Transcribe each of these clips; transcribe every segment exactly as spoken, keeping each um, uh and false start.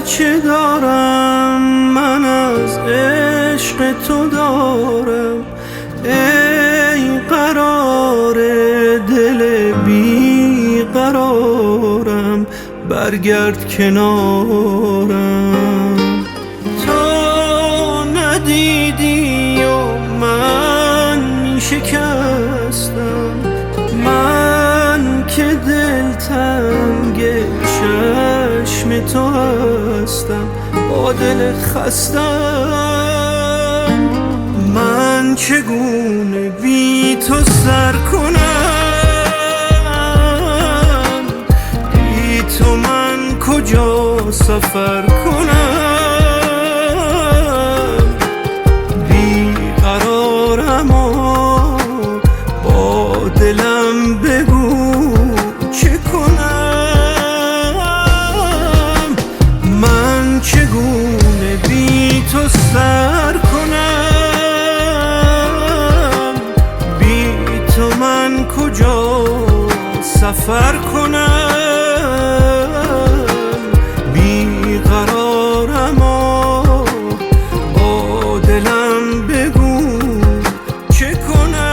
چه دارم من از عشق تو دارم، ای قرار دل بی قرارم، برگرد کنارم. تو ندیدی و من می شکستم، من که دلتنگ چشم تو هستم، با دل خستم. من چگونه بی تو سر کنم، بی تو من کجا سفر کنم. بی قرارم و با دلم بگو چه کنم. من چگونه بی تو سر کنم، بی تو من کجا سفر کنم. بی قرارم و با دلم بگو چه کنم.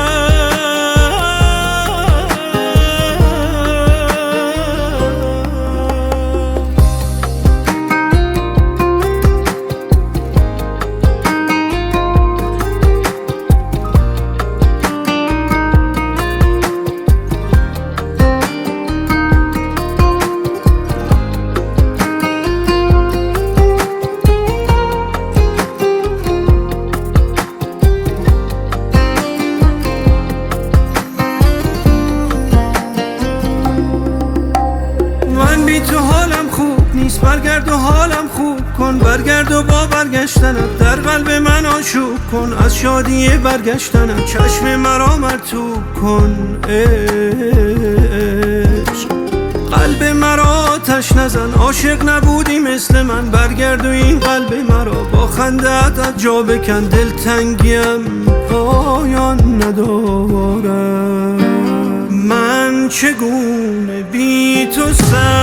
بی تو حالم خوب نیست، برگرد و حالم خوب کن. برگرد و با برگشتنت در قلب من آشوب کن. از شادی برگشتنت چشم مرا مرطوب کن. عشق قلب مرا آتش نزن، عاشق نبودی مثل من. برگرد و این قلب مرا با خنده‌ات از جا بکن. دلتنگیم پایان ندارم، من چگونه بی تو سر